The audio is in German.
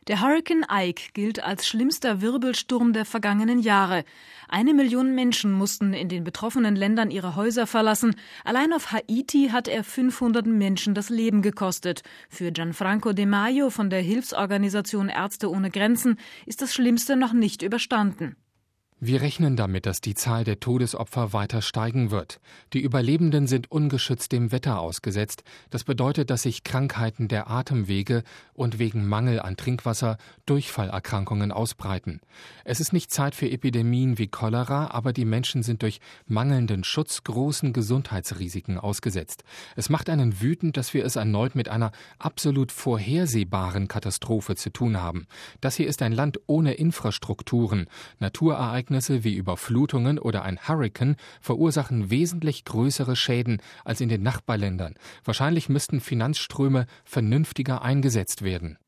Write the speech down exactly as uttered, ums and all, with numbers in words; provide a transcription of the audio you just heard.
Der Hurrikan Ike gilt als schlimmster Wirbelsturm der vergangenen Jahre. Eine Million Menschen mussten in den betroffenen Ländern ihre Häuser verlassen. Allein auf Haiti hat er fünfhundert Menschen das Leben gekostet. Für Gianfranco De Maio von der Hilfsorganisation Ärzte ohne Grenzen ist das Schlimmste noch nicht überstanden. Wir rechnen damit, dass die Zahl der Todesopfer weiter steigen wird. Die Überlebenden sind ungeschützt dem Wetter ausgesetzt. Das bedeutet, dass sich Krankheiten der Atemwege und wegen Mangel an Trinkwasser Durchfallerkrankungen ausbreiten. Es ist nicht Zeit für Epidemien wie Cholera, aber die Menschen sind durch mangelnden Schutz großen Gesundheitsrisiken ausgesetzt. Es macht einen wütend, dass wir es erneut mit einer absolut vorhersehbaren Katastrophe zu tun haben. Das hier ist ein Land ohne Infrastrukturen. Naturereignisse wie Überflutungen oder ein Hurrikan verursachen wesentlich größere Schäden als in den Nachbarländern. Wahrscheinlich müssten Finanzströme vernünftiger eingesetzt werden.